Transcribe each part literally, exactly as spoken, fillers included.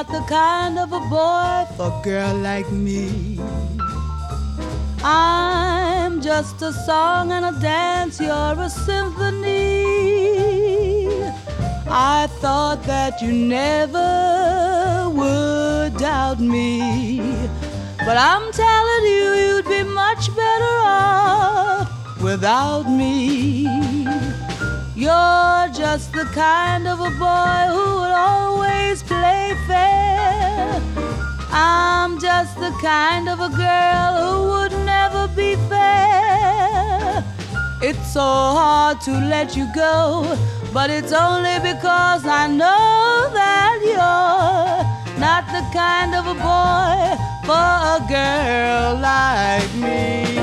not the kind of a boy for a girl like me. I'm just a song and a dance, you're a symphony. I thought that you never would doubt me, but I'm telling you, you'd be much better off without me. You're just the kind of a boy who would always play fair. I'm just the kind of a girl who would never be fair. It's so hard to let you go, but it's only because I know that you're not the kind of a boy for a girl like me.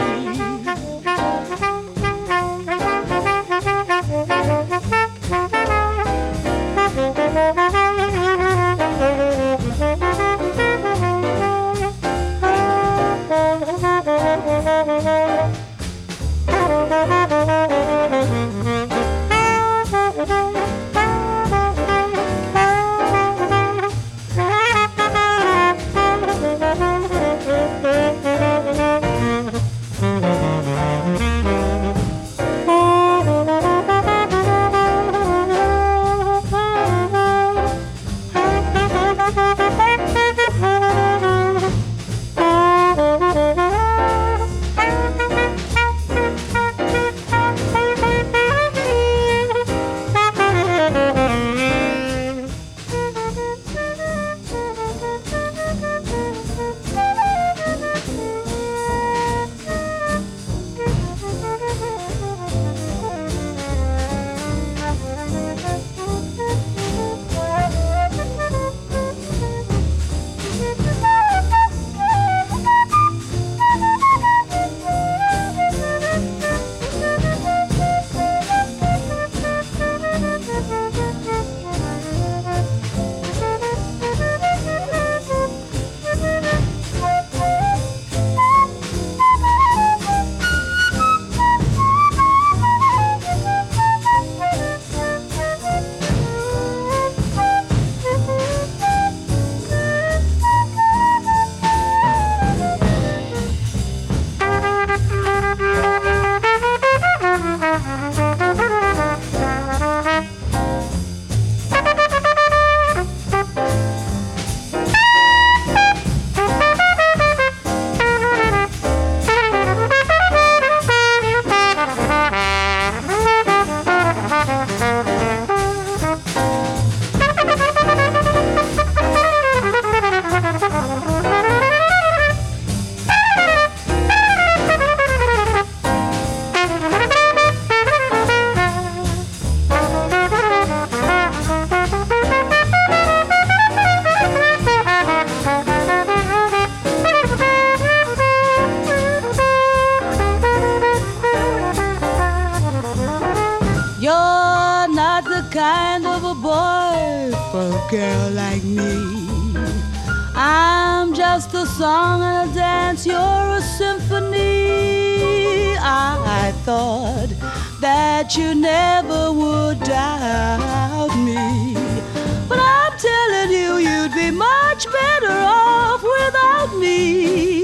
Kind of a boy for a girl like me. I'm just a song and a dance, you're a symphony. I, I thought that you never would doubt me, but I'm telling you, you'd be much better off without me.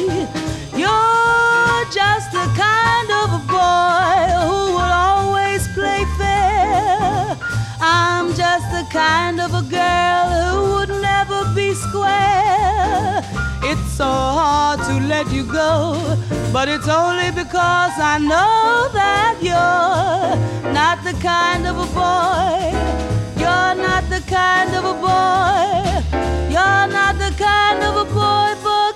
You're just the kind of a boy who will always play fair. I'm just the kind of a girl who would never be square. It's so hard to let you go, but it's only because I know that you're not the kind of a boy. You're not the kind of a boy. You're not the kind of a boy for